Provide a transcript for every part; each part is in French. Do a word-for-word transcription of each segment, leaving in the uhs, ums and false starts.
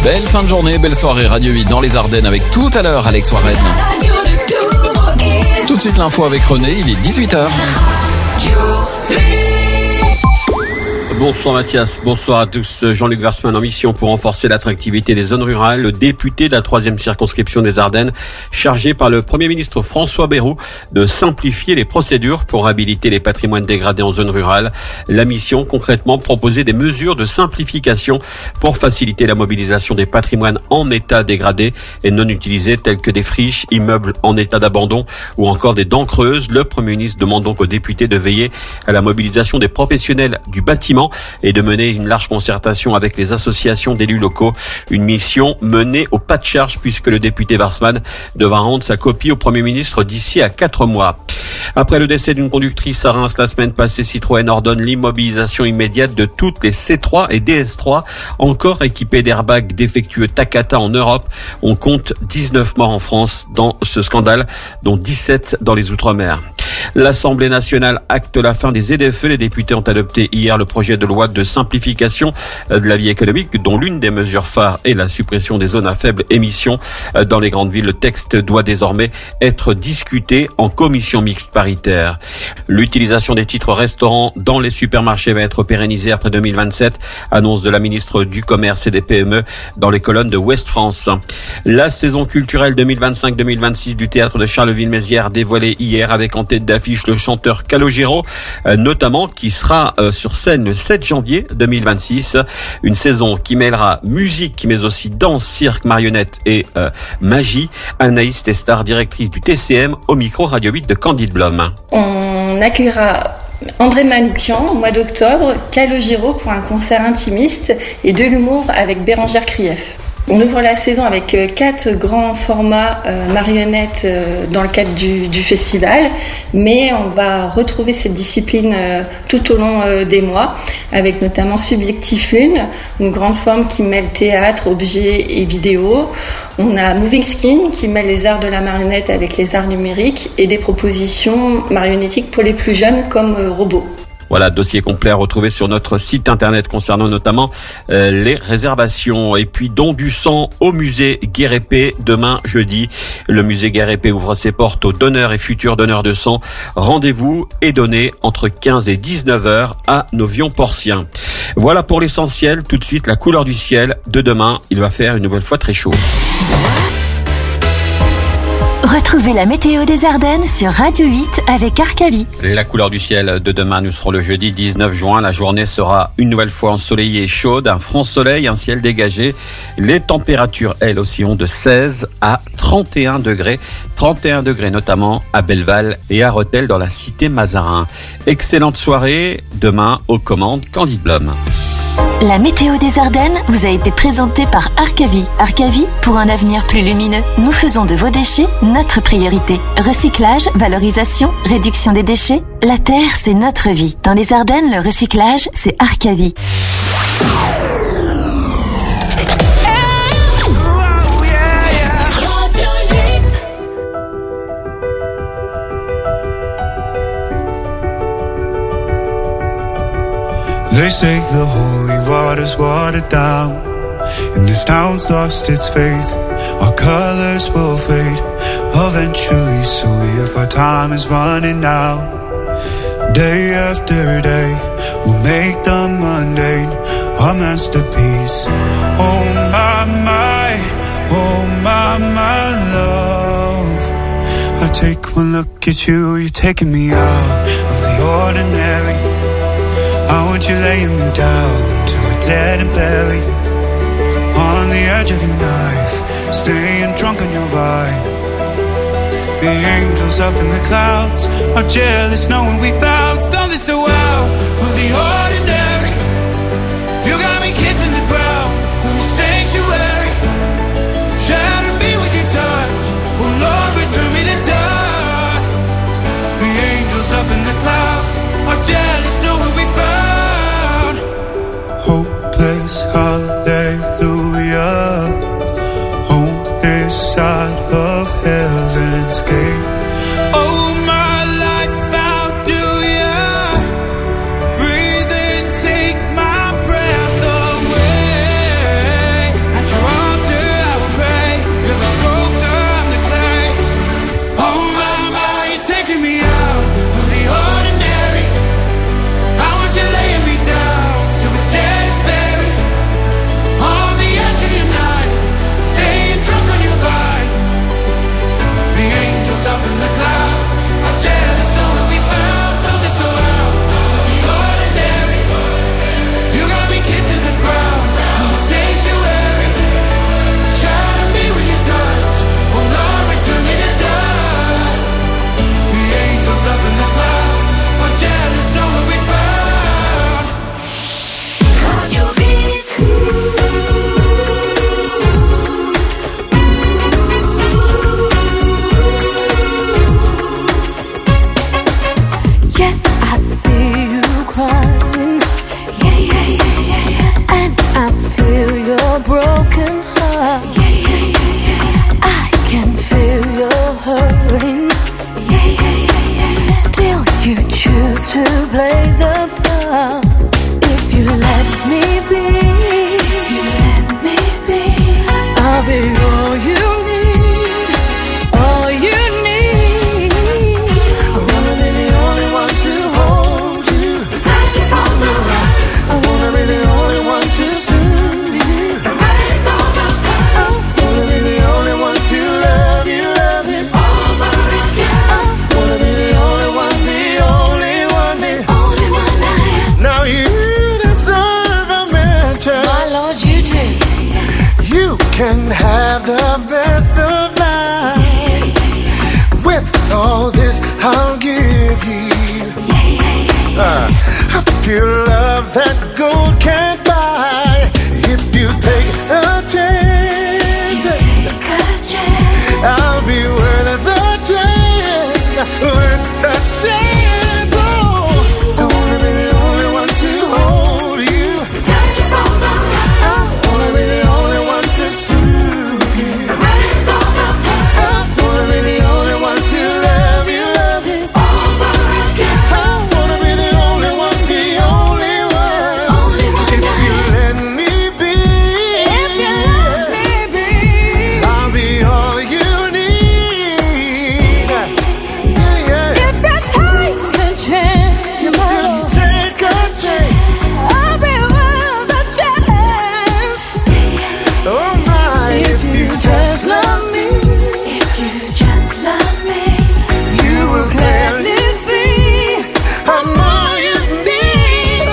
Belle fin de journée, belle soirée Radio huit dans les Ardennes avec tout à l'heure Alex Warren. Tout de suite l'info avec René, il est dix-huit heures. Bonsoir Mathias, bonsoir à tous. Jean-Luc Versman en mission pour renforcer l'attractivité des zones rurales. Le député de la troisième circonscription des Ardennes, chargé par le Premier ministre François Bayrou de simplifier les procédures pour réhabiliter les patrimoines dégradés en zone rurale. La mission, concrètement, proposer des mesures de simplification pour faciliter la mobilisation des patrimoines en état dégradé et non utilisés tels que des friches, immeubles en état d'abandon ou encore des dents creuses. Le Premier ministre demande donc aux députés de veiller à la mobilisation des professionnels du bâtiment et de mener une large concertation avec les associations d'élus locaux. Une mission menée au pas de charge puisque le député Versman devra rendre sa copie au Premier ministre d'ici à quatre mois. Après le décès d'une conductrice à Reims la semaine passée, Citroën ordonne l'immobilisation immédiate de toutes les C trois et D S trois encore équipées d'airbags défectueux Takata en Europe. On compte dix-neuf morts en France dans ce scandale, dont dix-sept dans les Outre-mer. L'Assemblée nationale acte la fin des Z F E. Les députés ont adopté hier le projet de loi de simplification de la vie économique, dont l'une des mesures phares est la suppression des zones à faible émission dans les grandes villes. Le texte doit désormais être discuté en commission mixte paritaire. L'utilisation des titres restaurants dans les supermarchés va être pérennisée après deux mille vingt-sept, annonce de la ministre du Commerce et des P M E dans les colonnes de Ouest France. La saison culturelle deux mille vingt-cinq deux mille vingt-six du théâtre de Charleville-Mézières dévoilée hier avec en tête d'affiche le chanteur Calogero, euh, notamment, qui sera euh, sur scène le sept janvier deux mille vingt-six. Une saison qui mêlera musique, mais aussi danse, cirque, marionnette et euh, magie. Anaïs Testard, directrice du T C M, au micro Radio huit de Candide Blom. On accueillera André Manoukian au mois d'octobre, Calogero pour un concert intimiste et de l'humour avec Bérangère Krief. On ouvre la saison avec quatre grands formats euh, marionnettes euh, dans le cadre du, du festival, mais on va retrouver cette discipline euh, tout au long euh, des mois, avec notamment Subjectif Lune, une grande forme qui mêle théâtre, objets et vidéo. On a Moving Skin qui mêle les arts de la marionnette avec les arts numériques et des propositions marionnettiques pour les plus jeunes comme euh, robots. Voilà, dossier complet à retrouver sur notre site internet concernant notamment euh, les réservations. Et puis don du sang au musée Guérépé demain jeudi. Le musée Guérépé ouvre ses portes aux donneurs et futurs donneurs de sang. Rendez-vous est donné entre quinze et dix-neuf heures à Novion-Porcien. Voilà pour l'essentiel. Tout de suite, la couleur du ciel de demain. Il va faire une nouvelle fois très chaud. Retrouvez la météo des Ardennes sur Radio huit avec Arcavie. La couleur du ciel de demain, nous serons le jeudi dix-neuf juin. La journée sera une nouvelle fois ensoleillée et chaude. Un franc soleil, un ciel dégagé. Les températures, elles aussi, ont de seize à trente et un degrés. trente et un degrés notamment à Belleval et à Rethel dans la cité Mazarin. Excellente soirée. Demain, aux commandes, Candide Blom. La météo des Ardennes vous a été présentée par Arcavie. Arcavie, pour un avenir plus lumineux. Nous faisons de vos déchets notre priorité. Recyclage, valorisation, réduction des déchets. La terre, c'est notre vie. Dans les Ardennes, le recyclage, c'est Arcavie. They say the holy water's watered down, and this town's lost its faith. Our colors will fade eventually, so if our time is running out, day after day, we'll make the mundane our masterpiece. Oh my, my, oh my, my love. I take one look at you, you're taking me out of the ordinary. I want you laying me down to a dead and buried on the edge of your knife, staying drunk on your vine. The angels up in the clouds are jealous knowing we found something so out of the ordinary. You got me kissing the ground in the sanctuary, shatter me with your touch, oh Lord, return me to dust. The angels up in the clouds are jealous knowing we found hopeless, hallelujah. On this side of heaven's gate. Oh, my life, how do ya breathe and take my breath away? At your can have the best of life. With all this I'll give you uh, a pure love that gold can't buy. If you take a chance, take a chance. I'll be worth the chance, worth the chance. Oh, I wanna be the only one to hold you, touch you from the right. I wanna be the only one to soothe you, erase all the pain. I wanna be the only one to love you, love you over again. I wanna be the only one, the only one, only one. If you let me be, if you let me be, I'll be all you need. Yeah, yeah. If you take a chance, if you take a chance, I'll be worth a chance. Oh my, if you just love me, if you just love me, you will clearly see I'm all you need.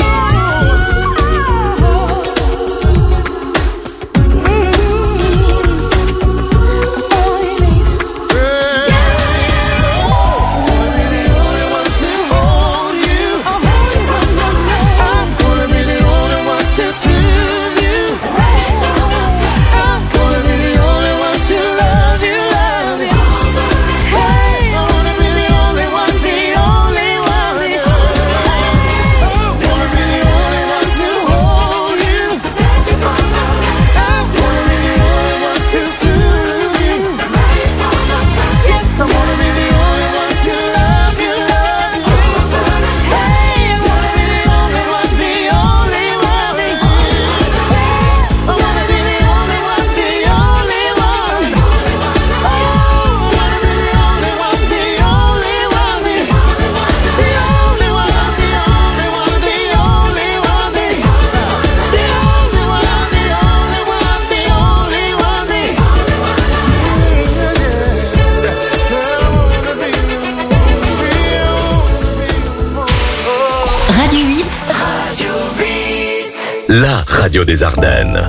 Radio huit, la radio des Ardennes.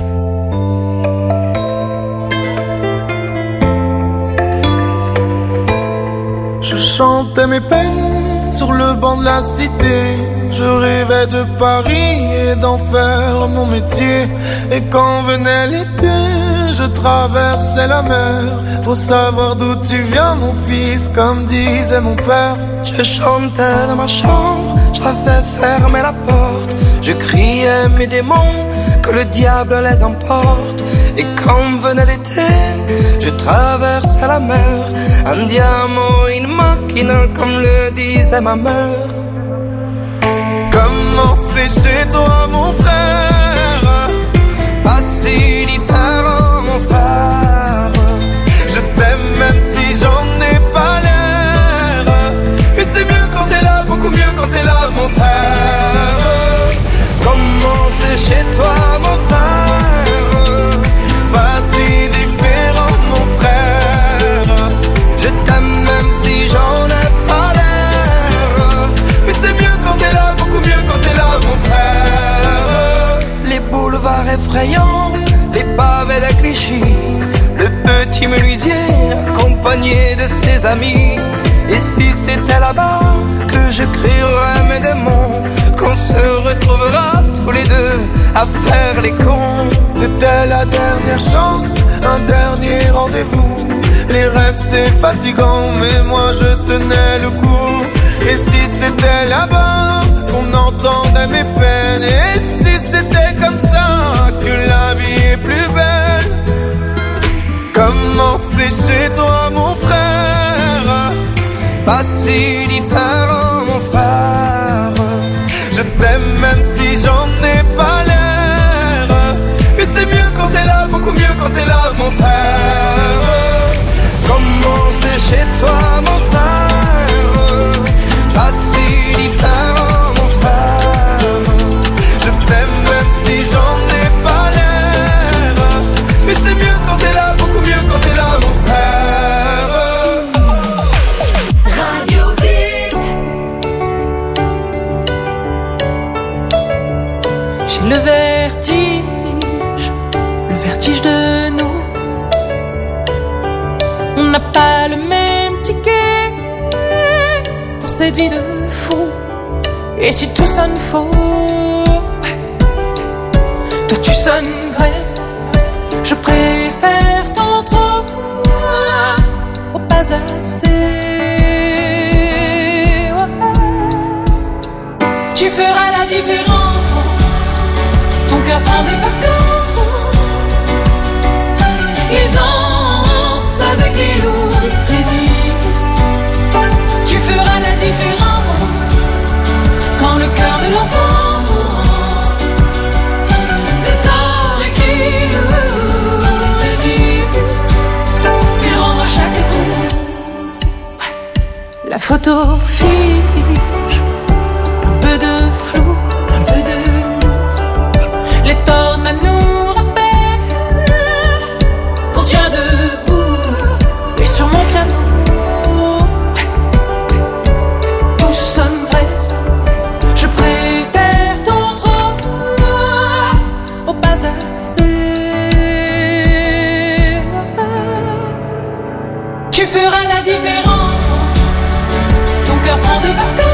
Je chantais mes peines sur le banc de la cité. Je rêvais de Paris et d'en faire mon métier. Et quand venait l'été, je traversais la mer. Faut savoir d'où tu viens, mon fils, comme disait mon père. Je chantais dans ma chambre, j'avais fermé la porte. Je criais mes démons, que le diable les emporte. Et quand venait l'été, je traversais la mer. Un diamant, une machina, comme le disait ma mère. Comment c'est chez toi, mon frère? Pas si différent, mon frère. Je t'aime même si j'en ai pas l'air. Mais c'est mieux quand t'es là, beaucoup mieux quand t'es là, mon frère. Comment c'est chez toi, mon frère? Pas si différent, mon frère. Je t'aime même si j'en ai pas l'air. Mais c'est mieux quand t'es là, beaucoup mieux quand t'es là, mon frère. Les boulevards effrayants, les pavés de Clichy, le petit menuisier accompagné de ses amis. Et si c'était là-bas que je crierais mes démons, qu'on se retrouvera tous les deux à faire les cons. C'était la dernière chance, un dernier rendez-vous. Les rêves c'est fatigant, mais moi je tenais le coup. Et si c'était là-bas qu'on entendait mes peines, et si c'était comme ça que la vie est plus belle. Comment c'est chez toi, mon frère? Pas si différent, mon frère. Je t'aime même si j'en ai pas l'air. Mais c'est mieux quand t'es là, beaucoup mieux quand t'es là, mon frère. Comment c'est chez toi, mon frère? Pas si différent, mon frère. Je t'aime même si j'en ai pas l'air. Mais c'est mieux quand t'es là, beaucoup mieux quand t'es là, mon frère. Radio huit. J'ai le vertige, le vertige de nous n'a pas le même ticket pour cette vie de fou. Et si tout sonne faux, toi tu sonnes vrai. Je préfère tant trop au pas assez. Tu feras la différence. Ton cœur prend des vacances. Il danse avec les loups, résiste. Tu feras la différence. Quand le cœur de l'enfant c'est un écrit résiste. Il rendra chaque coup. La photo fige. Un peu de flou, un peu de nous. Les tornades nous rappellent qu'on tient debout. Et sur mon piano tout sonne vrai. Je préfère ton trop au pas assez. Tu feras la différence. Ton cœur prend des vacances.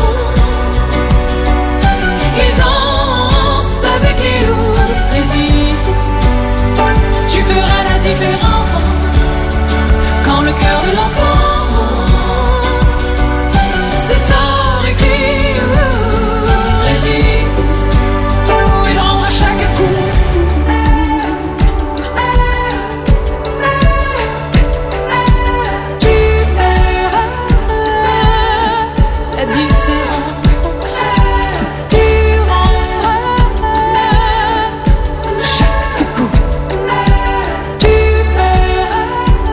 Il danse avec les loups, résiste. Tu feras la différence. Quand le cœur de l'enfant c'est un écrit résiste. Il rendra chaque coup. Tu verras la différence. Tu rendras chaque coup. Tu verras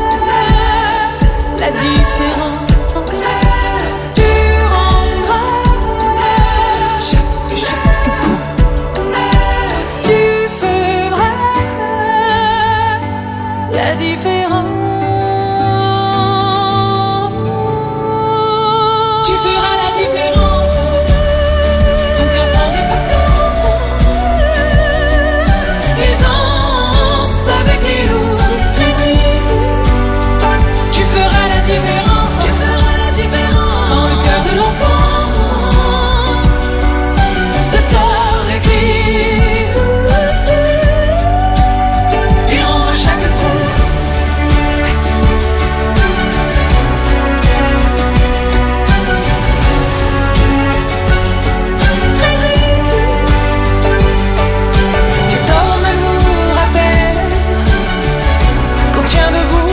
la différence. Tu rendras chaque, chaque coup. Tu feras la différence. Tu feras la différence. Ton cœur prend des vacances. Il danse avec les loups, résiste. Tu feras la différence. Tu feras la différence. Quand le cœur de l'enfant c'est un écrit. Il rendra chaque coup. Les tornades nous rappellent qu'on tient debout.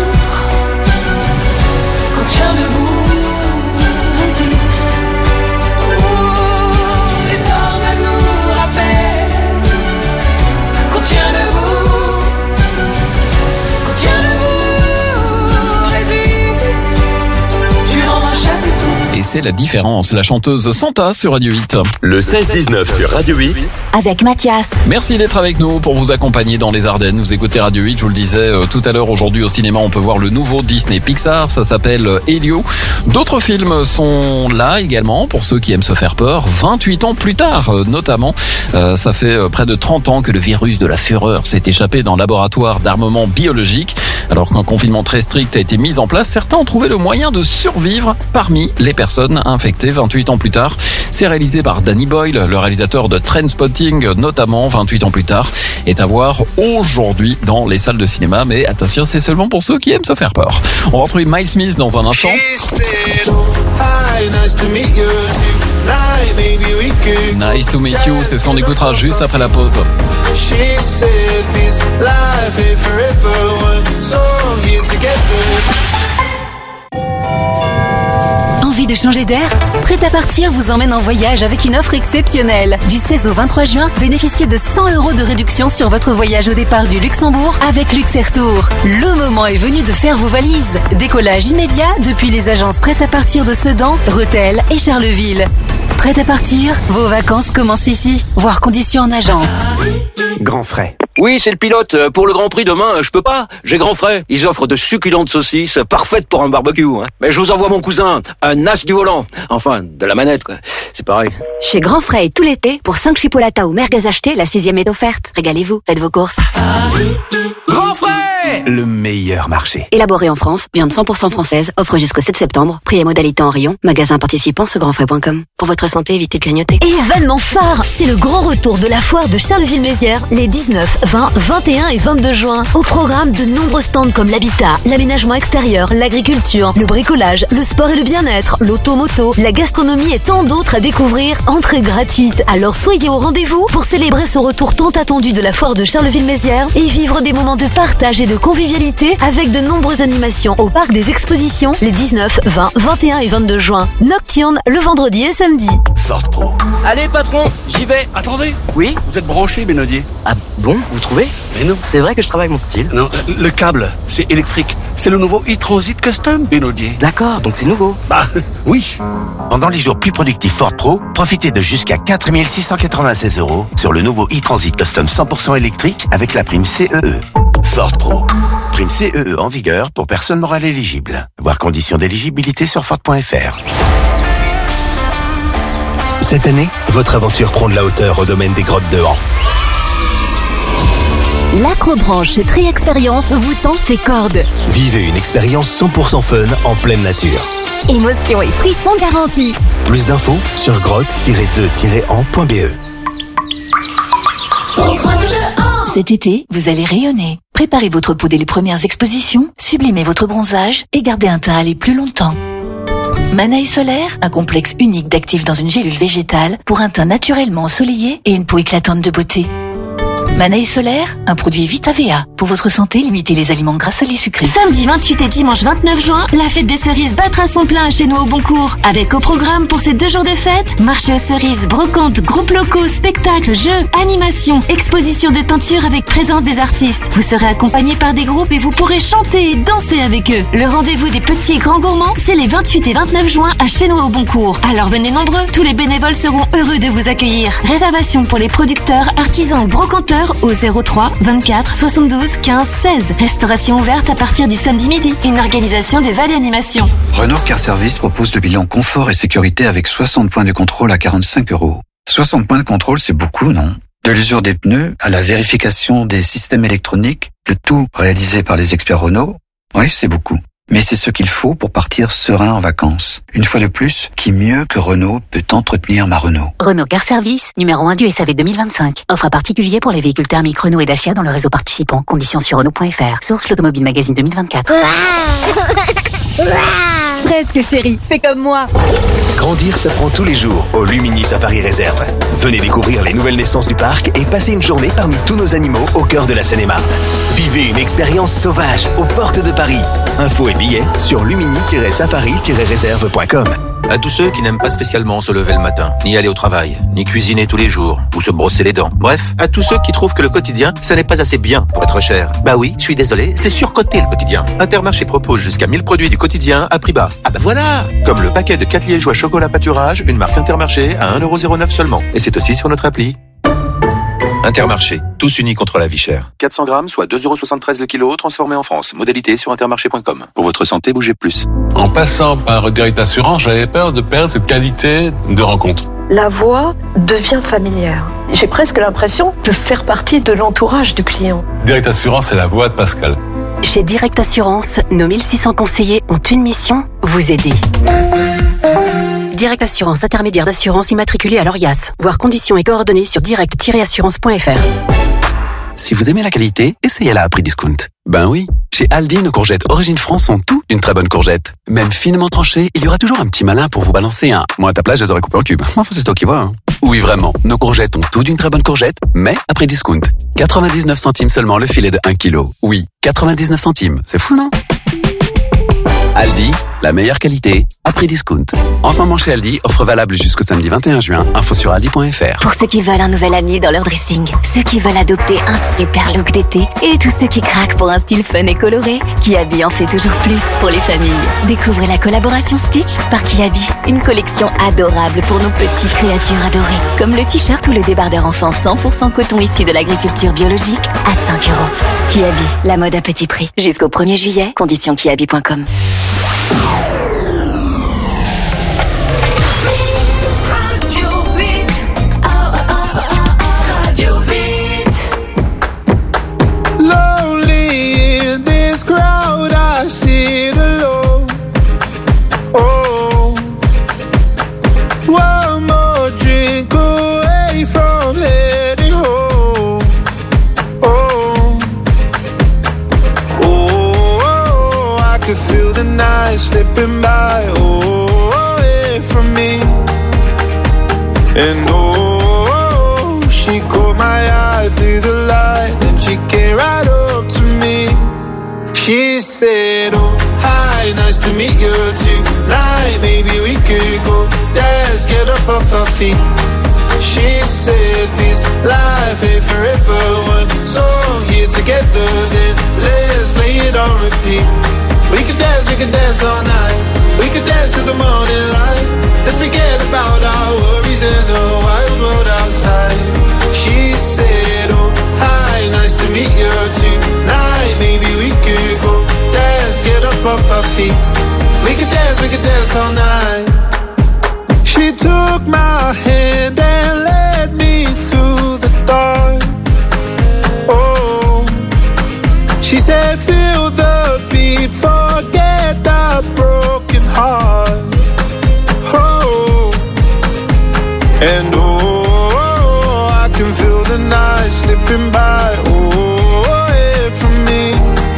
Qu'on tient debout, résiste. Oh, les tornades nous rappellent qu'on tient debout. Qu'on tient debout, résiste. Tu rendras chaque coup. Et c'est la différence, la chanteuse Santa sur Radio huit. Le seize dix-neuf sur Radio huit. Avec Mathias. Merci d'être avec nous pour vous accompagner dans les Ardennes. Vous écoutez Radio huit, je vous le disais euh, tout à l'heure. Aujourd'hui au cinéma, on peut voir le nouveau Disney Pixar. Ça s'appelle euh, Elio. D'autres films sont là également pour ceux qui aiment se faire peur. vingt-huit ans plus tard, euh, notamment. Euh, ça fait euh, près de trente ans que le virus de la fureur s'est échappé d'un laboratoire d'armement biologique. Alors qu'un confinement très strict a été mis en place, certains ont trouvé le moyen de survivre parmi les personnes infectées. vingt-huit ans plus tard, c'est réalisé par Danny Boyle, le réalisateur de Trainspotting, notamment. vingt-huit ans plus tard est à voir aujourd'hui dans les salles de cinéma. Mais attention, c'est seulement pour ceux qui aiment se faire peur. On va retrouver Miles Smith dans un instant. Nice to meet you, c'est ce qu'on écoutera juste après la pause. Envie de changer d'air? Prêt à partir vous emmène en voyage avec une offre exceptionnelle. Du seize au vingt-trois juin, bénéficiez de cent euros de réduction sur votre voyage au départ du Luxembourg avec Luxairtour. Le moment est venu de faire vos valises. Décollage immédiat depuis les agences Prêt à partir de Sedan, Rethel et Charleville. Prêt à partir? Vos vacances commencent ici. Voir conditions en agence. Grand frais. Oui, c'est le pilote. Pour le Grand Prix demain, je peux pas. J'ai grand frais. Ils offrent de succulentes saucisses, parfaites pour un barbecue. Hein. Mais je vous envoie mon cousin, un as du volant. Enfin, de la manette, quoi. C'est pareil. Chez Grand Frais, tout l'été, pour cinq chipolatas ou merguez achetés, la sixième est offerte. Régalez-vous, faites vos courses. Grand Frais, le meilleur marché. Élaboré en France, viande cent pour cent française, offre jusqu'au sept septembre. Prix et modalité en rayon. Magasin participant sur grandfrais point com. Pour votre santé, évitez de grignoter. Événement phare, c'est le grand retour de la foire de Charleville-Mézières les dix-neuf, vingt, vingt et un et vingt-deux juin. Au programme, de nombreux stands comme l'habitat, l'aménagement extérieur, l'agriculture, le bricolage, le sport et le bien-être, l'automoto, la gastronomie et tant d'autres à découvrir. Entrée gratuite. Alors soyez au rendez-vous pour célébrer ce retour tant attendu de la foire de Charleville-Mézières et vivre des moments de partage et de convivialité avec de nombreuses animations au parc des expositions les dix-neuf, vingt, vingt et un et vingt-deux juin. Nocturne le vendredi et samedi. Ford Pro. Allez patron, j'y vais. Attendez. Oui? Vous êtes branché, Benodier? Ah bon, vous trouvez? Mais non. C'est vrai que je travaille mon style. Non, le câble, c'est électrique. C'est le nouveau e-Transit Custom, Benodier. D'accord, donc c'est nouveau. Bah, oui. Pendant les jours plus productifs Ford Pro, profitez de jusqu'à quatre mille six cent quatre-vingt-seize euros sur le nouveau e-Transit Custom cent pour cent électrique avec la prime C E E. Ford Pro. Prime C E E en vigueur pour personnes morales éligibles. Voir conditions d'éligibilité sur Ford point F R. Cette année, votre aventure prend de la hauteur au domaine des grottes de Han. L'Acrobranche chez Tri Expérience vous tend ses cordes. Vivez une expérience cent pour cent fun en pleine nature. Émotion et frissons garantis. Plus d'infos sur grotte tiret deux tiret han point b e. Cet été, vous allez rayonner. Préparez votre peau dès les premières expositions, sublimez votre bronzage et gardez un teint à aller plus longtemps. Manaï Solaire, un complexe unique d'actifs dans une gélule végétale pour un teint naturellement ensoleillé et une peau éclatante de beauté. Manaï Solaire, un produit Vita V A. Pour votre santé, limitez les aliments gras, salés, sucrés. Samedi vingt-huit et dimanche vingt-neuf juin, la fête des cerises battra son plein chez nous au Boncourt. Avec au programme pour ces deux jours de fête, marché aux cerises, brocante, groupes locaux, spectacles, jeux, animations, exposition de peinture avec présence des artistes. Vous serez accompagné par des groupes et vous pourrez chanter et danser avec eux. Le rendez-vous des petits et grands gourmands, c'est les vingt-huit et vingt-neuf juin à chez nous au Boncourt. Alors venez nombreux, tous les bénévoles seront heureux de vous accueillir. Réservation pour les producteurs, artisans ou brocanteurs au zéro trois vingt-quatre soixante-douze quinze seize. Restauration ouverte à partir du samedi midi. Une organisation des Vallées Animation. Renault Car Service propose le bilan confort et sécurité avec soixante points de contrôle à quarante-cinq euros. soixante points de contrôle, c'est beaucoup, non? De l'usure des pneus à la vérification des systèmes électroniques, le tout réalisé par les experts Renault. Oui, c'est beaucoup. Mais c'est ce qu'il faut pour partir serein en vacances. Une fois de plus, qui mieux que Renault peut entretenir ma Renault? Renault Car Service, numéro un du S A V deux mille vingt-cinq. Offre à particulier pour les véhicules thermiques Renault et Dacia dans le réseau participant. Conditions sur Renault point F R. Source l'Automobile Magazine deux mille vingt-quatre. Presque chérie, fais comme moi. Grandir s'apprend tous les jours au Lumini Safari Réserve. Venez découvrir les nouvelles naissances du parc et passez une journée parmi tous nos animaux au cœur de la Seine-et-Marne. Vivez une expérience sauvage aux portes de Paris. Infos et billets sur lumini tiret safari tiret réserve point com. À tous ceux qui n'aiment pas spécialement se lever le matin, ni aller au travail, ni cuisiner tous les jours, ou se brosser les dents. Bref, à tous ceux qui trouvent que le quotidien, ça n'est pas assez bien pour être cher. Bah oui, je suis désolé, c'est surcoté le quotidien. Intermarché propose jusqu'à mille produits du quotidien à prix bas. Ah bah voilà! Comme le paquet de quatre liégeois chocolat pâturage, une marque Intermarché à un euro zéro neuf seulement. Et c'est aussi sur notre appli. Intermarché, tous unis contre la vie chère. quatre cents grammes, soit deux euros soixante-treize le kilo, transformé en France. Modalité sur intermarché point com. Pour votre santé, bougez plus. En passant par Direct Assurance, j'avais peur de perdre cette qualité de rencontre. La voix devient familière. J'ai presque l'impression de faire partie de l'entourage du client. Direct Assurance, c'est la voix de Pascal. Chez Direct Assurance, nos mille six cents conseillers ont une mission, vous aider. Direct Assurance, intermédiaire d'assurance immatriculée à l'Orias. Voir conditions et coordonnées sur direct tiret assurance point F R. Si vous aimez la qualité, essayez-la à prix discount. Ben oui, chez Aldi, nos courgettes Origine France sont tout d'une très bonne courgette. Même finement tranchées, il y aura toujours un petit malin pour vous balancer un « moi à ta place, je les aurais coupés en cubes ». Enfin, c'est toi qui vois. Hein. Oui, vraiment, nos courgettes ont tout d'une très bonne courgette, mais à prix discount. quatre-vingt-dix-neuf centimes seulement le filet de un kilo. Oui, quatre-vingt-dix-neuf centimes, c'est fou non? Aldi, La meilleure qualité à prix discount. En ce moment chez Aldi, offre valable jusqu'au samedi vingt et un juin. Info sur aldi point f r. Pour ceux qui veulent un nouvel ami dans leur dressing, ceux qui veulent adopter un super look d'été et tous ceux qui craquent pour un style fun et coloré, Kiabi en fait toujours plus pour les familles. Découvrez la collaboration Stitch par Kiabi, une collection adorable pour nos petites créatures adorées, comme le t-shirt ou le débardeur enfant cent pour cent coton issu de l'agriculture biologique à cinq euros. Kiabi, la mode à petit prix. Jusqu'au premier juillet, conditions kiabi point com. Slipping by, oh, away from me. And oh, she caught my eye through the light, and she came right up to me. She said, oh, hi, nice to meet you tonight. Maybe we could go dance, get up off our feet. She said this life ain't forever. One song here together, then let's play it on repeat. We could dance, we could dance all night. We could dance till the morning light. Let's forget about our worries and the wild world outside. She said, oh, hi, nice to meet you tonight. Maybe we could go dance, get up off our feet. We could dance, we could dance all night. She took my hand and led me through the dark. Oh, she said, feel the beat, forget that broken heart. Oh, and oh, I can feel the night slipping by, oh, away from me.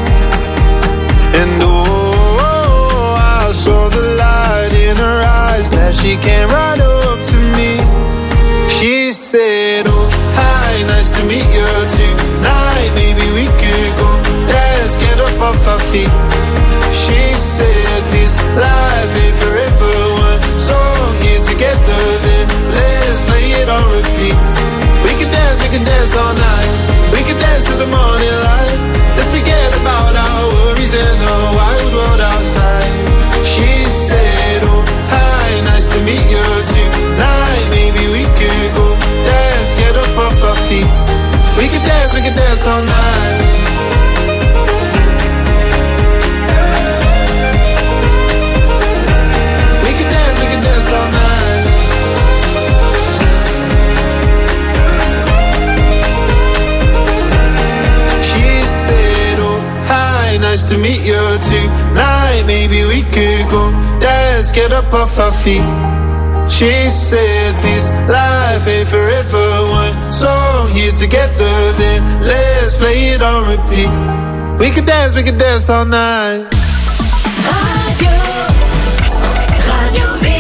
And oh, I saw the light in her eyes, glad she came right up to me. She said, oh, hi, nice to meet you tonight. Maybe we could go dance, get up off our feet. She said this life ain't forever. One song here together, then let's play it on repeat. We can dance, we can dance all night. We can dance till the morning light. Let's forget about our worries and the wild world outside. She said, oh, hi, nice to meet you tonight. Maybe we could go dance, get up off our feet. We can dance, we can dance all night. All night. She said, oh, hi, nice to meet you tonight. Maybe we could go dance, get up off our feet. She said this life ain't forever. One song here together, then let's play it on repeat. We could dance, we could dance all night. Radio, Radio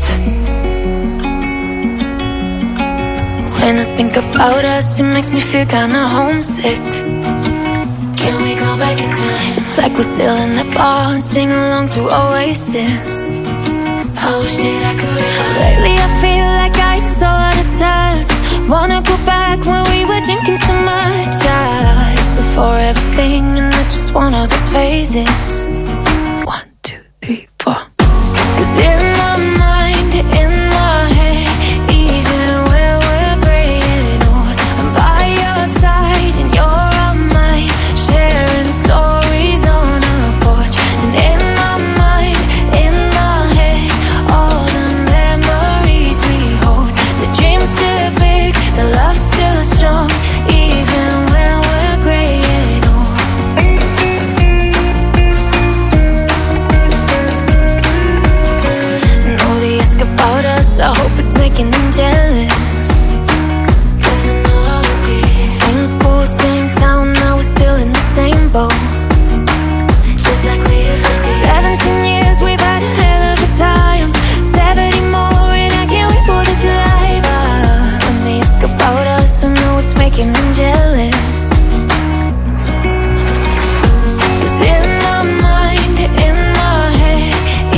When I think about us, it makes me feel kinda homesick. Can we go back in time? It's like we're still in that bar and sing along to Oasis. I wish that I could rewind. Lately I feel like I'm so out of touch. Wanna go back when we were drinking so much. Yeah, it's a forever thing and not just one of those phases. One, two, three, four. Cause in my mind, in my head, even when we're gray and old, I'm by your side and you're on mine, sharing stories on our porch. And in my mind, in my head, all the memories we hold. The dream's still big, the love's still strong, even when we're gray and old. And all they ask about us, I hope it's making them jealous. Cause I know I would be. Same school, same town, now we're still in the same boat. Just like we used to be. Seventeen years, we've had a hell of a time. Seventy more and I can't wait for this life. Ah, when they ask about us, I know it's making them jealous. Cause in my mind, in my head,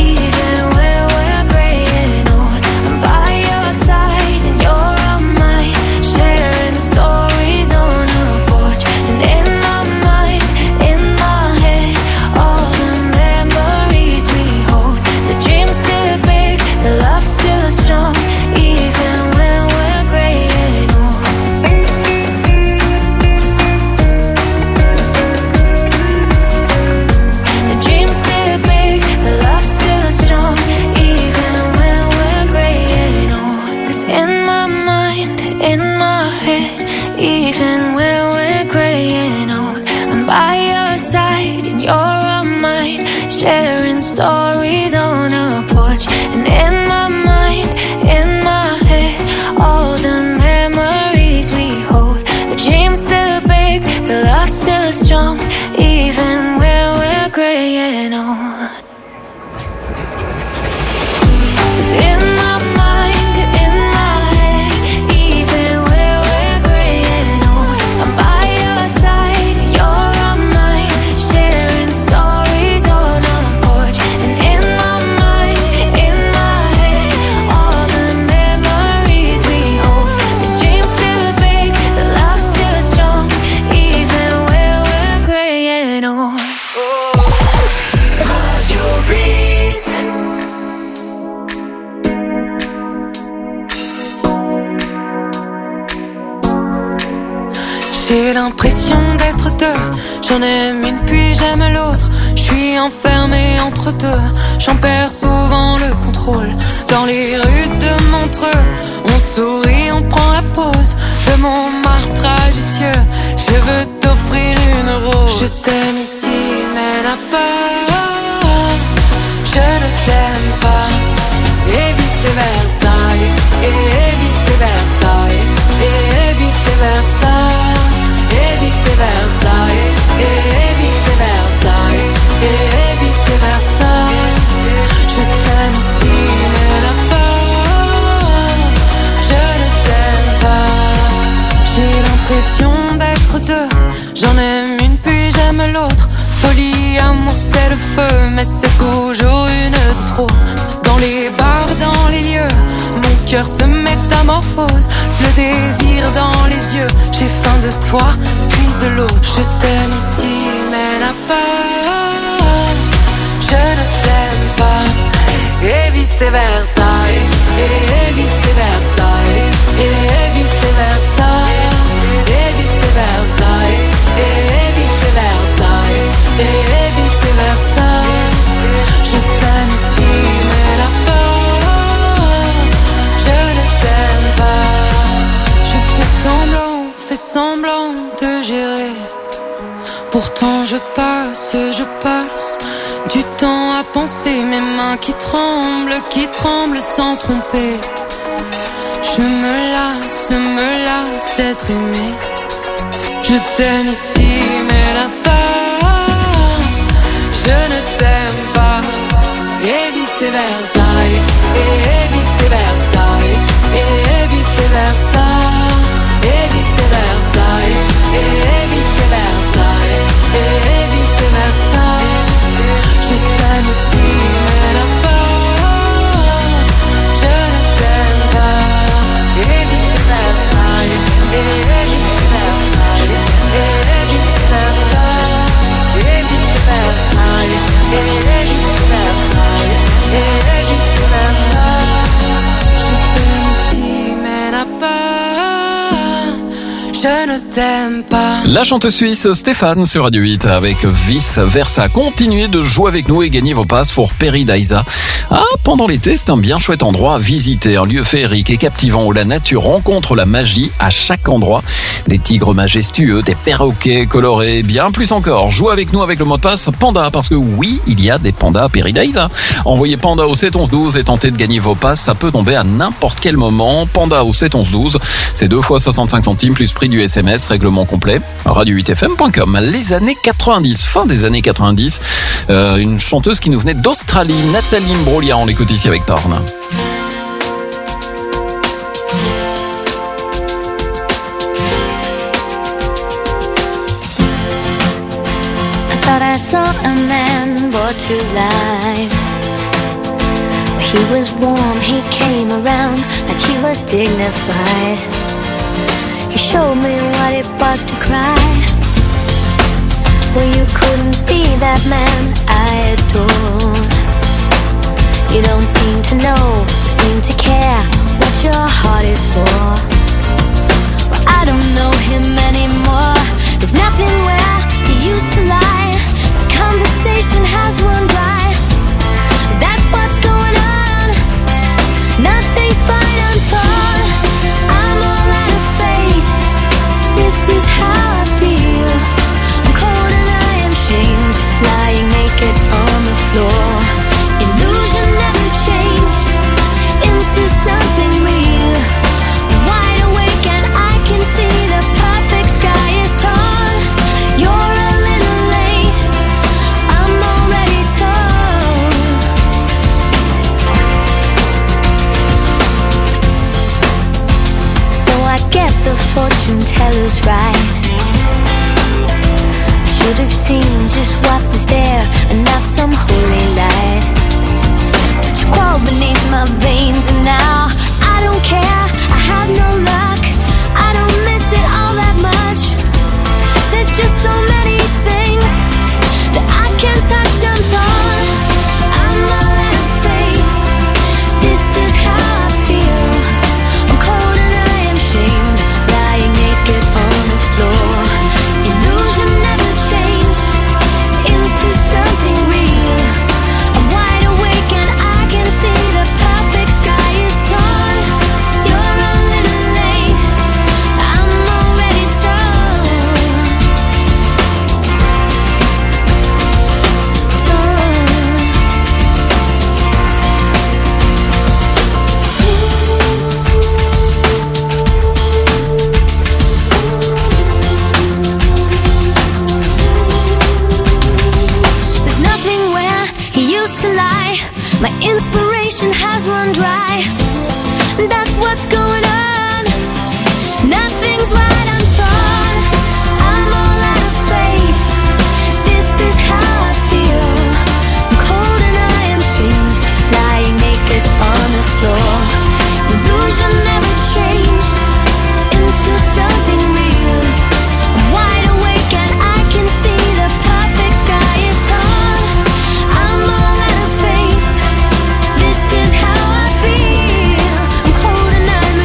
even when we're graying old. I'm by your side and you're on mine, sharing stories on a porch. And in my mind, in my head, all the memories we hold. The dream's still big, the love's still strong, even when we're graying old. 'Cause in my mind, in my head, even when we're graying old, I'm by your side, you're on mine, sharing stories on a porch. And in my mind, in my head, all the memories we hold. The dream's still big, the love's still strong, even when we're graying old. Radio Beat. J'ai l'impression d'être deux, j'en aime une puis j'aime l'autre. Je suis enfermé entre deux, j'en perds souvent le contrôle. Dans les rues de Montreux, on sourit, on prend la pause de Montmartre à Jussieu. Je veux t'offrir une rose. Je t'aime ici mais là-bas, je ne t'aime pas. Et vice versa, et vice versa, et vice versa. Et vice versa, et vice versa, et vice versa. Je t'aime ici mais là-bas, je ne t'aime pas. J'ai l'impression d'être deux, j'en aime une puis j'aime l'autre. Polyamour c'est le feu, mais c'est toujours une de trop. Dans les bars, dans les lieux, mon cœur se métamorphose. Le désir dans les yeux, j'ai faim de toi, puis de l'autre. Je t'aime ici, mais là-bas, je ne t'aime pas. Et vice versa, et vice versa, et vice versa, et vice versa, et vice versa, et vice versa. Je t'aime ici, mais là-bas, je ne t'aime pas. Je fais semblant, fais semblant de gérer. Pourtant je passe, je passe du temps à penser. Mes mains qui tremblent, qui tremblent sans tromper. Je me lasse, me lasse d'être aimé. Je t'aime ici, mais là-bas, je ne t'aime pas. Et vice versa, et vice versa, et vice versa, et vice versa, et vice versa, et vice versa. Je t'aime ici, mais là-bas, je ne t'aime pas. Et vice versa, et vice versa, et vice versa, et vice versa, et vice versa. Je t'aime ici mais là-bas, je ne t'aime pas. La chanteuse suisse Stéphane sur Radio huit avec Vice Versa. Continuez de jouer avec nous et gagnez vos passes pour Paradisa. Ah, pendant l'été, c'est un bien chouette endroit à visiter. Un lieu féerique et captivant où la nature rencontre la magie à chaque endroit. Des tigres majestueux, des perroquets colorés, bien plus encore. Jouez avec nous avec le mot de passe Panda, parce que oui, il y a des pandas à Paradisa. Envoyez Panda au sept onze douze et tentez de gagner vos passes. Ça peut tomber à n'importe quel moment. Panda au sept onze douze. C'est deux fois soixante-cinq centimes plus prix du S M S. Règlement complet. radio huit f m point com. Les années quatre-vingt-dix, fin des années quatre-vingt-dix. Euh, une chanteuse qui nous venait d'Australie, Nathalie Imbruglia. On l'écoute ici avec Thorn. I saw a man brought to life. He was warm, he came around like he was dignified. He showed me what it was to cry. Well, you couldn't be that man I adore. You don't seem to know, you seem to care what your heart is for. Well, I don't know him anymore. There's nothing where he used to lie. Conversation has run dry. That's what's going on. Nothing's fine, I'm torn. I'm all out of faith. tell us right. I should have seen just what was there and not some holy light. But you crawl beneath my veins and now I don't care, I have no luck, I don't miss it all that much. There's just so many things that I can't touch on torn. I'm all out of faith, this is how I feel. I'm cold and I am shamed, lying naked on the floor. Illusion never changed into something real. I'm wide awake and I can see the perfect sky is torn. You're a little late, I'm already torn. There's nothing where he used to lie. My inspiration has run dry. That's what's going on. Nothing's right, I'm torn. I'm all out of faith. This is how I feel. I'm cold and I am shamed, lying naked on the floor. Illusion never changed into something real. I'm wide awake and I can see the perfect sky is torn. I'm all out of faith. This is how I feel. I'm cold and I'm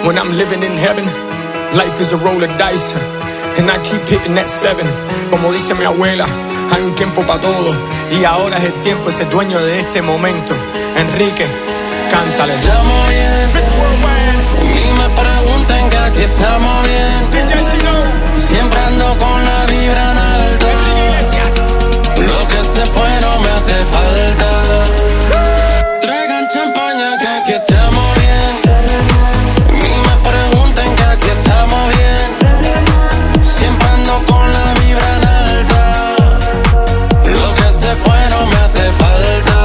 when I'm living in heaven. Life is a roll of dice, and I keep hitting that seven. Como dice mi abuela, hay un tiempo para todo, y ahora es el tiempo, es el dueño de este momento. Enrique, cántale. Estamos bien, y me preguntan que aquí estamos bien. Siempre ando con la vibra en alto. Lo que se fue no me hace falta. Traigan champaña que aquí estamos bien. Y me preguntan que aquí estamos bien. Siempre ando con la vibra en alta. Lo que se fue no me hace falta.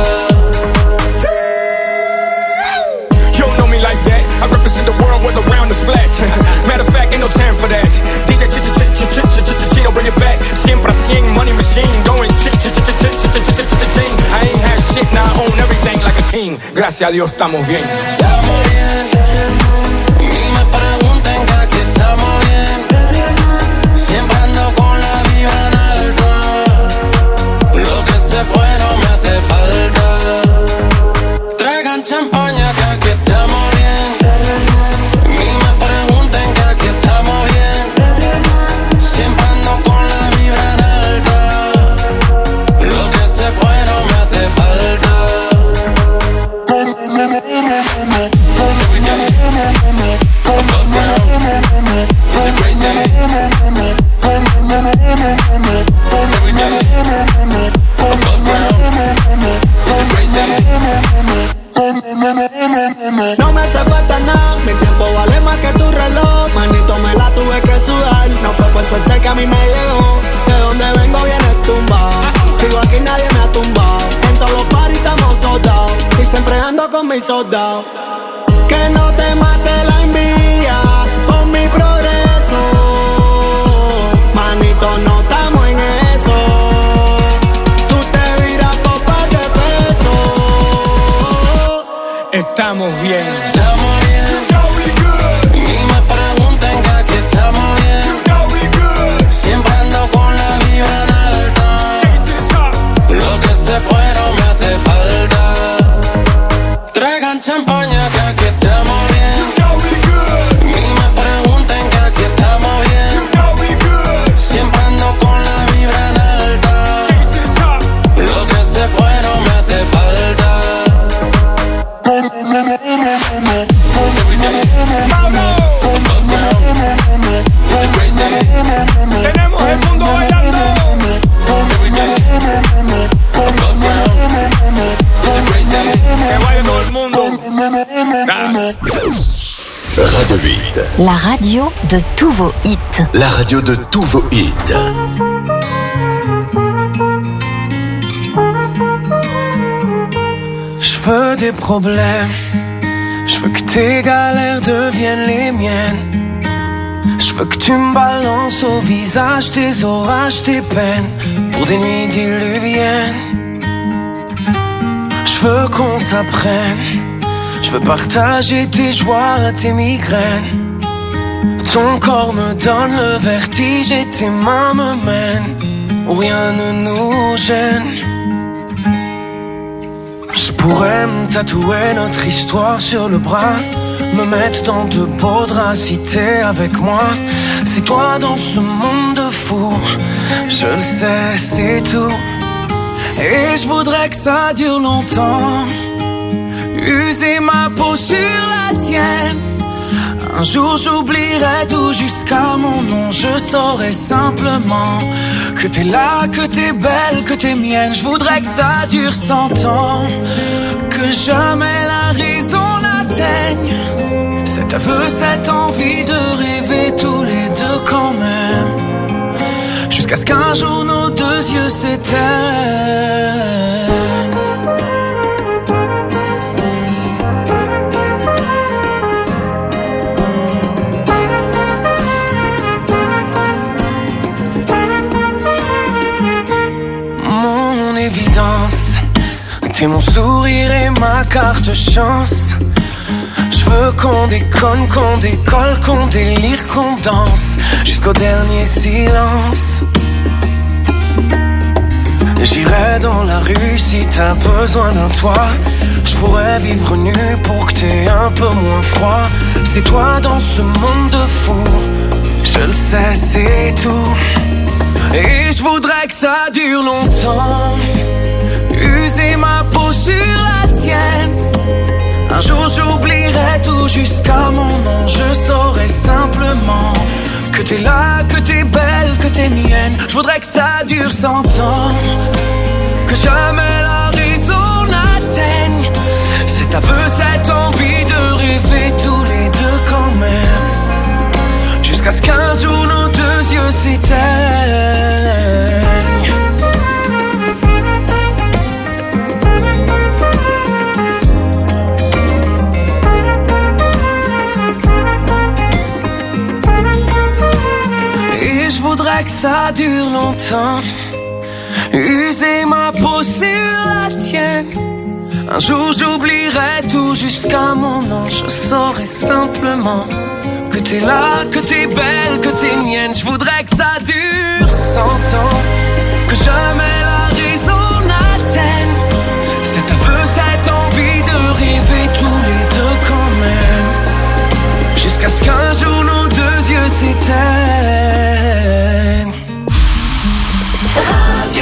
You don't know me like that. I represent the world with around the flash. Matter of fact, ain't no time for that. D J ch ch ch ch ch ch ch Chino, bring it back. Siempre a cien, money machine, going ch ch ch ch ch ch ch ch ch ching. I ain't had shit, now I own everything like a king. Gracias a Dios estamos bien. Estamos bien. Y me preguntan que aquí estamos bien. Siempre ando con la vibra en alto. Lo que se fue no me hace falta. Traigan champaña que aquí estamos bien. Y me preguntan que aquí estamos bien. Siempre ando con la vibra en alta. Lo que se fue no me hace falta. Every day, above ground, it's a great day. Every day, above ground, it's a great day. No me hace falta nada, mi tiempo vale más que tu reloj. Manito, me la tuve que sudar, no fue por suerte que a mí me llegó. De donde vengo viene tumbado, sigo aquí nadie me ha tumbado. En todos los paris estamos soldados, y siempre ando con mis soldados. Que no te mate la envidia por mi progreso. Manito, no estamos en eso. Tú te viras por par de pesos. Estamos bien. Estamos bien. Y me preguntan que aquí estamos bien. Siempre ando con la vibra en alta. Lo que se fue no me hace falta. Traigan champaña que aquí estamos bien. Y me preguntan que aquí estamos bien. Siempre ando con la vibra en alta. Lo que se fue no me hace falta. Every day, above ground, it's a great day. Tenemos el mundo bailando. Every day, above ground, it's a great day. Que baile todo el mundo. Radio huit. La radio de tous vos hits. La radio de tous vos hits. Je veux des problèmes. Je veux que tes galères deviennent les miennes. Je veux que tu me balances au visage tes orages, tes peines, pour des nuits diluviennes. Je veux qu'on s'apprenne. Je veux partager tes joies, tes migraines. Ton corps me donne le vertige et tes mains me mènent où rien ne nous gêne. Je pourrais me tatouer notre histoire sur le bras, me mettre dans de beaux draps si t'es avec moi. C'est toi dans ce monde de fou, je le sais, c'est tout. Et je voudrais que ça dure longtemps, user ma peau sur la tienne. Un jour j'oublierai tout jusqu'à mon nom. Je saurai simplement que t'es là, que t'es belle, que t'es mienne. Je voudrais que ça dure cent ans, que jamais la raison n'atteigne cet aveu, cette envie de rêver tous les deux quand même, jusqu'à ce qu'un jour nos deux yeux s'éteignent. Évidence, t'es mon sourire et ma carte chance. Je veux qu'on déconne, qu'on décolle, qu'on délire, qu'on danse jusqu'au dernier silence. J'irai dans la rue si t'as besoin d'un toit. Je pourrais vivre nu pour que t'aies un peu moins froid. C'est toi dans ce monde de fou. Je le sais, c'est tout. Et je voudrais que ça dure longtemps. User ma peau sur la tienne. Un jour j'oublierai tout jusqu'à mon nom. Je saurai simplement que t'es là, que t'es belle, que t'es mienne. Je voudrais que ça dure cent ans. Que jamais la raison n'atteigne cet aveu, cette envie de rêver tous les deux quand même. Jusqu'à ce qu'un jour nos deux yeux s'éteignent. Et je voudrais que ça dure longtemps. User ma peau sur la tienne. Un jour j'oublierai tout jusqu'à mon nom. Je saurai simplement que t'es là, que t'es belle, que t'es mienne. Je voudrais que ça dure cent ans. Que jamais la raison n'atteigne cet aveu, cette envie de rêver tous les deux quand même. Jusqu'à ce qu'un jour nos deux yeux s'éteignent. Radio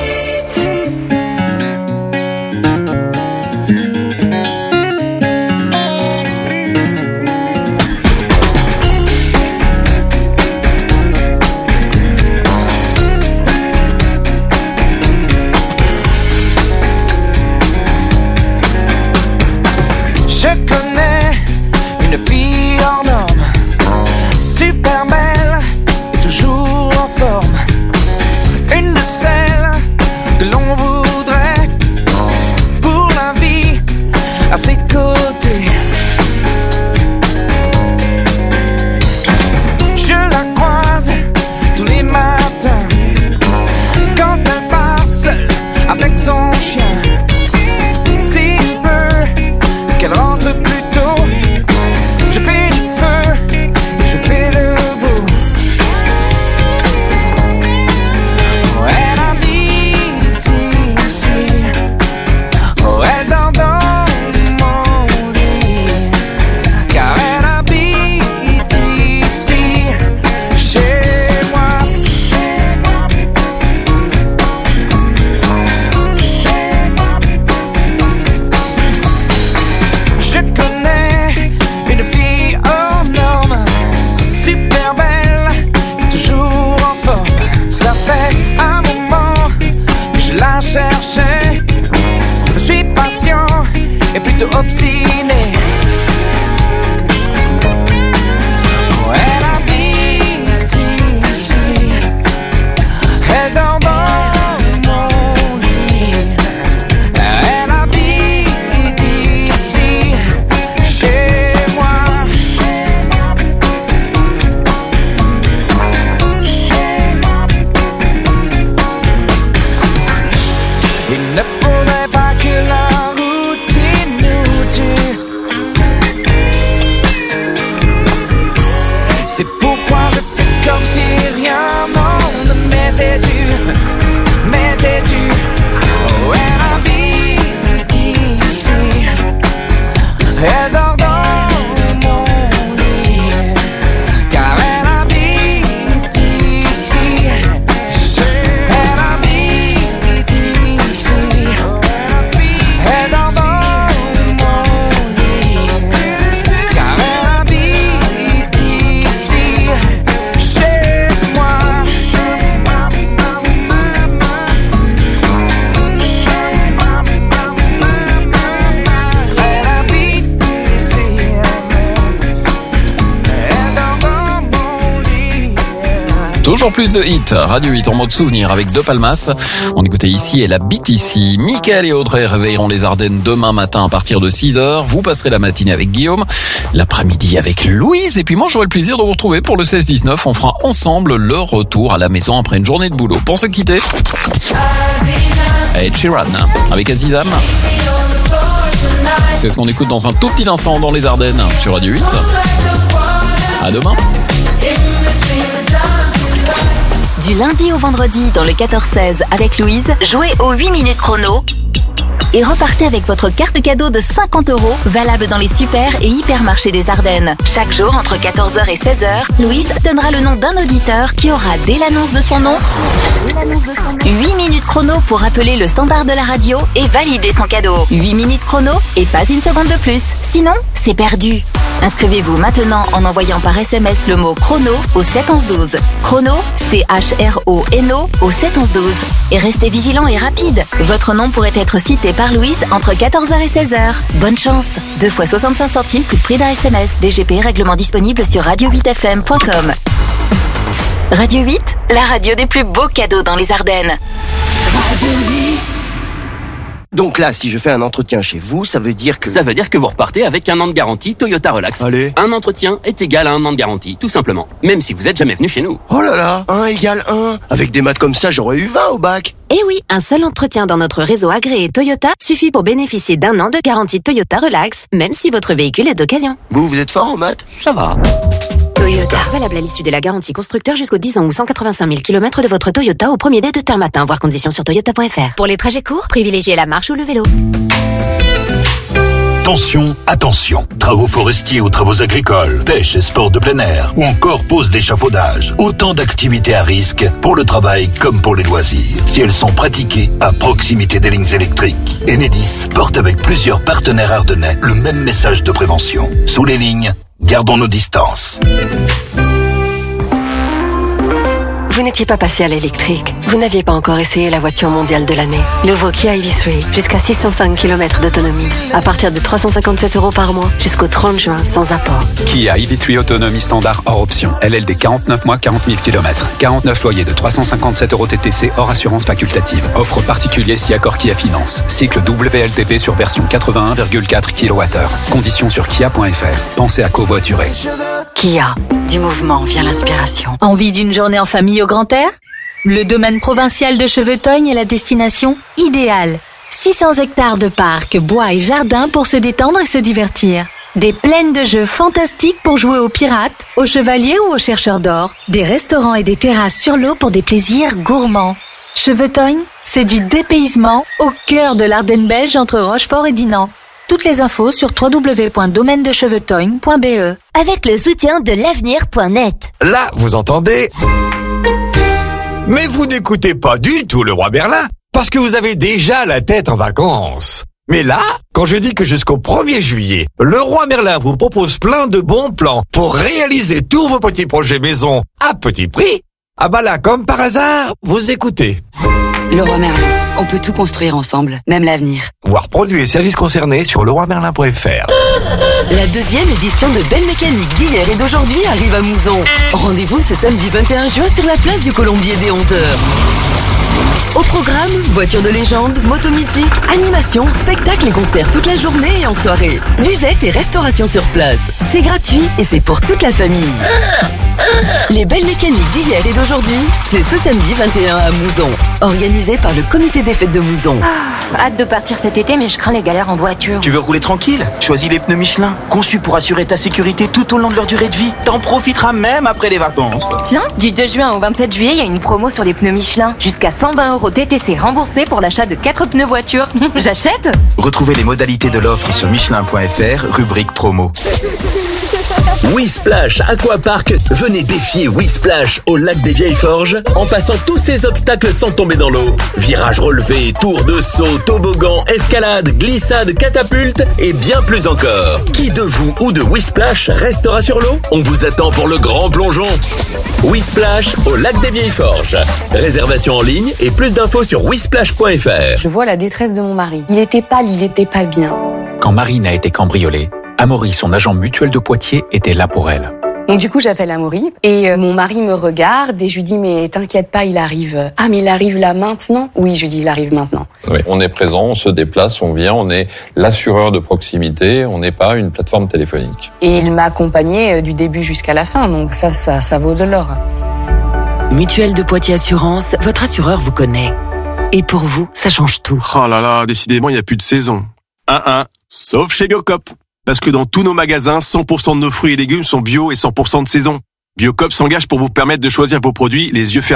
Toujours plus de hits, Radio huit en mode souvenir avec De Palmas. On écoutait ici Elle habite ici. Mickaël et Audrey réveilleront les Ardennes demain matin à partir de six heures. Vous passerez la matinée avec Guillaume, l'après-midi avec Louise. Et puis moi j'aurai le plaisir de vous retrouver pour le seize dix-neuf. On fera ensemble le retour à la maison après une journée de boulot. Pour se quitter, Ed Sheeran avec Azizam. C'est ce qu'on écoute dans un tout petit instant dans les Ardennes sur Radio huit. À demain. Du lundi au vendredi dans le quatorze seize avec Louise, jouez aux huit minutes chrono et repartez avec votre carte cadeau de cinquante euros valable dans les super et hypermarchés des Ardennes. Chaque jour entre quatorze heures et seize heures, Louise donnera le nom d'un auditeur qui aura dès l'annonce de son nom huit minutes chrono pour appeler le standard de la radio et valider son cadeau. huit minutes chrono et pas une seconde de plus. Sinon, c'est perdu. Inscrivez-vous maintenant en envoyant par S M S le mot chrono au sept onze douze. Chrono, C H R O N O au sept onze douze. Et restez vigilant et rapide. Votre nom pourrait être cité par Louise entre quatorze heures et seize heures. Bonne chance. deux fois soixante-cinq centimes plus prix d'un S M S. D G P, règlement disponible sur radio huit f m point com. Radio huit, la radio des plus beaux cadeaux dans les Ardennes. Radio huit. Donc là, si je fais un entretien chez vous, ça veut dire que... Ça veut dire que vous repartez avec un an de garantie Toyota Relax. Allez. Un entretien est égal à un an de garantie, tout simplement. Même si vous êtes jamais venu chez nous. Oh là là, un égale un. Avec des maths comme ça, j'aurais eu vingt au bac. Eh oui, un seul entretien dans notre réseau agréé Toyota suffit pour bénéficier d'un an de garantie Toyota Relax, même si votre véhicule est d'occasion. Vous, vous êtes fort en maths? Ça va. Toyota. Valable à l'issue de la garantie constructeur jusqu'aux dix ans ou cent quatre-vingt-cinq mille kilomètres de votre Toyota au premier dé de terre matin. Voir conditions sur toyota point f r. Pour les trajets courts, privilégiez la marche ou le vélo. Attention, attention. Travaux forestiers ou travaux agricoles, pêche et sport de plein air, ou encore pose d'échafaudage. Autant d'activités à risque pour le travail comme pour les loisirs. Si elles sont pratiquées à proximité des lignes électriques. Enedis porte avec plusieurs partenaires ardennais le même message de prévention. Sous les lignes, gardons nos distances. Vous n'étiez pas passé à l'électrique. Vous n'aviez pas encore essayé la voiture mondiale de l'année. Nouveau Kia E V trois, jusqu'à six cent cinq kilomètres d'autonomie. À partir de trois cent cinquante-sept euros par mois, jusqu'au trente juin, sans apport. Kia E V trois autonomie standard hors option. L L D quarante-neuf mois, quarante mille kilomètres. quarante-neuf loyers de trois cent cinquante-sept euros T T C hors assurance facultative. Offre particulier si accord Kia Finance. Cycle W L T P sur version quatre-vingt-un virgule quatre kilowattheures. Conditions sur kia point f r. Pensez à covoiturer. Kia. Du mouvement vient l'inspiration. Envie d'une journée en famille au grand air? Le domaine provincial de Cheveteugne est la destination idéale. six cents hectares de parcs, bois et jardins pour se détendre et se divertir. Des plaines de jeux fantastiques pour jouer aux pirates, aux chevaliers ou aux chercheurs d'or. Des restaurants et des terrasses sur l'eau pour des plaisirs gourmands. Cheveteugne, c'est du dépaysement au cœur de l'Ardenne belge entre Rochefort et Dinan. Toutes les infos sur w w w point domaine de cheveteugne point b e. Avec le soutien de l'avenir point net. Là, vous entendez? Mais vous n'écoutez pas du tout le roi Merlin, parce que vous avez déjà la tête en vacances. Mais là, quand je dis que jusqu'au premier juillet, le roi Merlin vous propose plein de bons plans pour réaliser tous vos petits projets maison à petit prix, ah bah là, comme par hasard, vous écoutez. Le roi Merlin, on peut tout construire ensemble, même l'avenir. Voir produits et services concernés sur le roi merlin point f r. La deuxième édition de Belle Mécanique d'hier et d'aujourd'hui arrive à Mouzon. Rendez-vous ce samedi vingt et un juin sur la place du Colombier dès onze heures. Au programme, voitures de légende, motos mythiques, animations, spectacles et concerts toute la journée et en soirée. Buvette et restauration sur place. C'est gratuit et c'est pour toute la famille. Les Belles Mécaniques d'hier et d'aujourd'hui, c'est ce samedi vingt et un à Mouzon. Organisé par le comité des fêtes de Mouzon. Ah, hâte de partir cet été, mais je crains les galères en voiture. Tu veux rouler tranquille? Choisis les pneus Michelin, conçus pour assurer ta sécurité tout au long de leur durée de vie. T'en profiteras même après les vacances. Tiens, du deux juin au vingt-sept juillet, il y a une promo sur les pneus Michelin. Jusqu'à cent vingt euros T T C remboursés pour l'achat de quatre pneus voiture. J'achète? Retrouvez les modalités de l'offre sur michelin point f r, rubrique promo. Wii-Splash Aquapark, venez défier Wii-Splash au lac des Vieilles Forges en passant tous ces obstacles sans tomber dans l'eau. Virages relevés, tours de saut, toboggan, escalade, glissade, catapulte et bien plus encore. Qui de vous ou de Wii-Splash restera sur l'eau? On vous attend pour le grand plongeon. Wii-Splash au lac des Vieilles Forges. Réservation en ligne et plus d'infos sur wii splash point f r. Je vois la détresse de mon mari. Il était pâle, il était pas bien. Quand Marine a été cambriolée, Amaury, son agent mutuel de Poitiers, était là pour elle. Donc du coup, j'appelle Amaury et euh, mon mari me regarde et je lui dis mais t'inquiète pas, il arrive. Ah mais il arrive là maintenant? Oui, je lui dis il arrive maintenant. Oui, on est présent, on se déplace, on vient, on est l'assureur de proximité, on n'est pas une plateforme téléphonique. Et il m'a accompagné euh, du début jusqu'à la fin, donc ça, ça, ça vaut de l'or. Mutuelle de Poitiers Assurance, votre assureur vous connaît. Et pour vous, ça change tout. Oh là là, décidément, il n'y a plus de saison. Un un, sauf chez Biocop. Parce que dans tous nos magasins, cent pour cent de nos fruits et légumes sont bio et cent pour cent de saison. Biocop s'engage pour vous permettre de choisir vos produits les yeux fermés.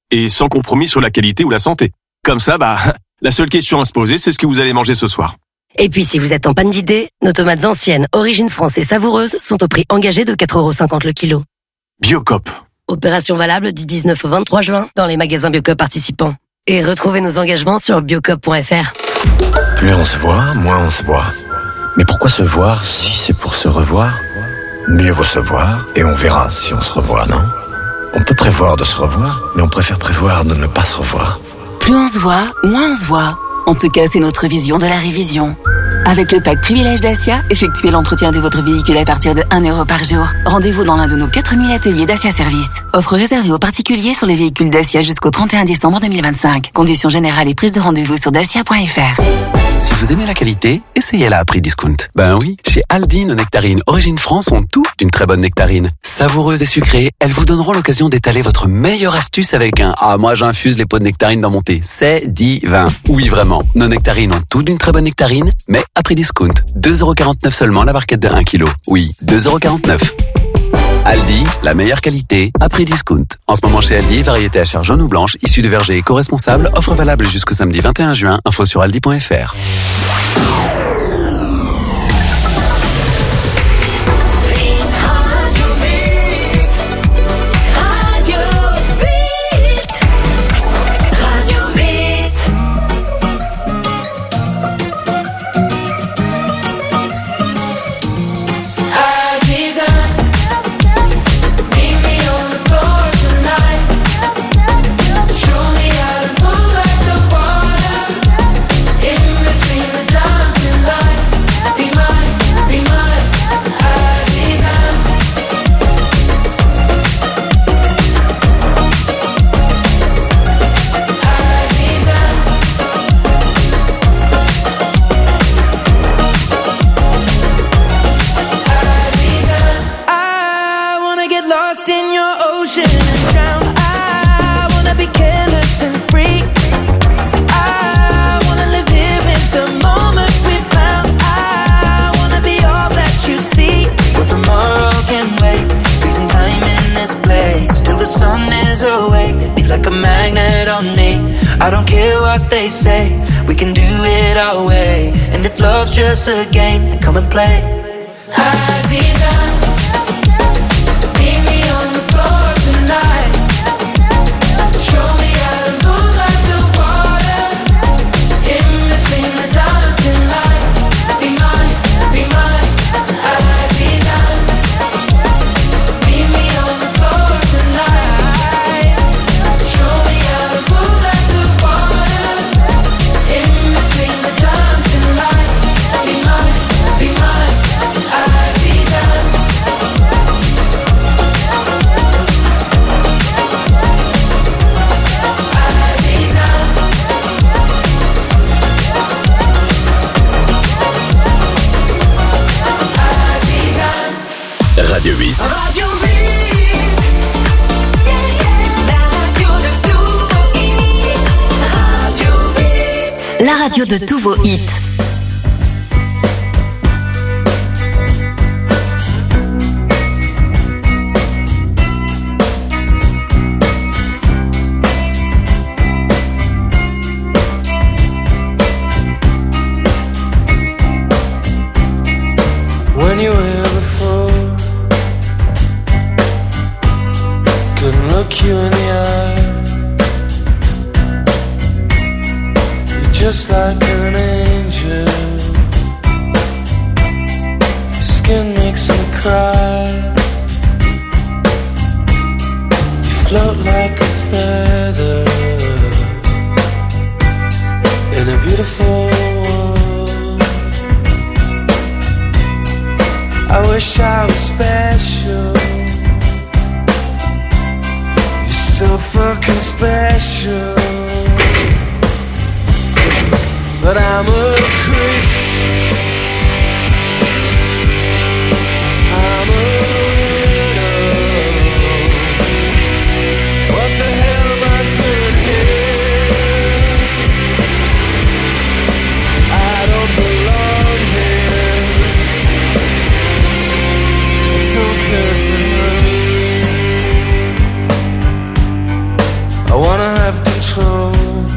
et sans compromis sur la qualité ou la santé. Comme ça, bah, la seule question à se poser, c'est ce que vous allez manger ce soir. Et puis, si vous êtes en panne d'idées, nos tomates anciennes, origine France et savoureuses sont au prix engagé de quatre euros cinquante le kilo. Biocop. Opération valable du dix-neuf au vingt-trois juin dans les magasins Biocop participants. Et retrouvez nos engagements sur biocop point f r. Plus on se voit, moins on se voit. Mais pourquoi se voir si c'est pour se revoir ? Mieux vaut se voir et on verra si on se revoit, non ? On peut prévoir de se revoir, mais on préfère prévoir de ne pas se revoir. Plus on se voit, moins on se voit. En tout cas, c'est notre vision de la révision. Avec le pack Privilège Dacia, effectuez l'entretien de votre véhicule à partir de un euro par jour. Rendez-vous dans l'un de nos quatre mille ateliers Dacia Service. Offre réservée aux particuliers sur les véhicules Dacia jusqu'au trente et un décembre deux mille vingt-cinq. Conditions générales et prise de rendez-vous sur dacia point f r. Si vous aimez la qualité, essayez-la à prix discount. Ben oui, chez Aldi, nos nectarines Origine France ont tout d'une très bonne nectarine. Savoureuses et sucrées, elles vous donneront l'occasion d'étaler votre meilleure astuce avec un « Ah, moi j'infuse les pots de nectarines dans mon thé, c'est divin ». Oui, vraiment, nos nectarines ont tout d'une très bonne nectarine, mais à prix discount. deux euros quarante-neuf seulement la barquette de un kilo. Oui, deux euros quarante-neuf. Aldi, la meilleure qualité, à prix discount. En ce moment chez Aldi, variété à chair jaune ou blanche, issue de verger éco-responsable, offre valable jusqu'au samedi vingt et un juin, info sur aldi point f r. I don't care what they say, we can do it our way. And if love's just a game, then come and play. Aziza, meet me on the floor tonight. Show me how to move like the water. In between the dancing lights. Be mine, be mine, Aziza. Meet me on the floor tonight. Show me how to move like the water. In between the dancing lights. Be mine, be mine, Aziza. Radio huit. Radio La radio de tous vos hits. When you were here before, couldn't look you in the eye. You're just like an angel. Your skin makes me cry. You float like a feather in a beautiful world. I wish I was special. You're so fucking special. But I'm a creep. I'm a widow. What the hell am I doing here? of control.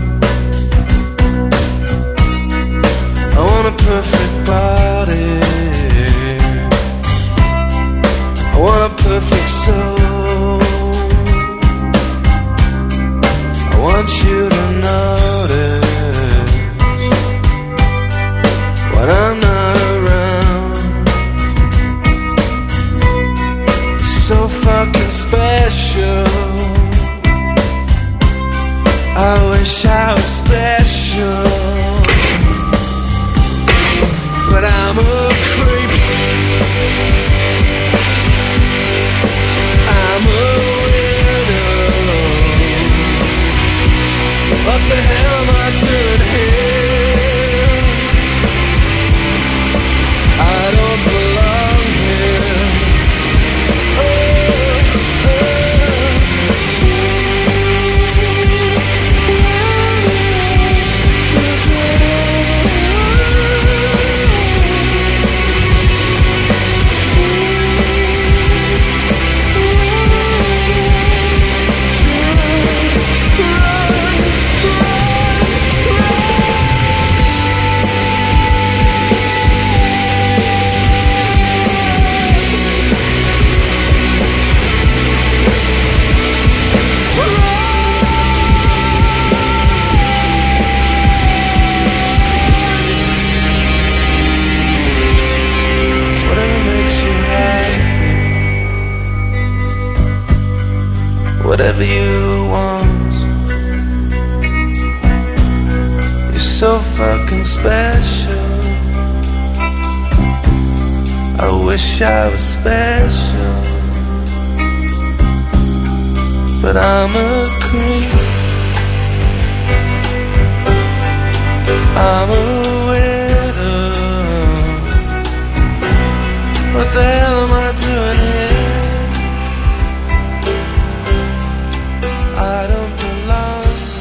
I want a perfect body, I want a perfect soul. I want you to notice when I'm not around. So fucking special, I wish I was special, but I'm a creep, I'm a widow. What the hell am I doing here? I don't belong here. Oh, oh, whatever you want. You're so fucking special. I wish I was special, but I'm a creep.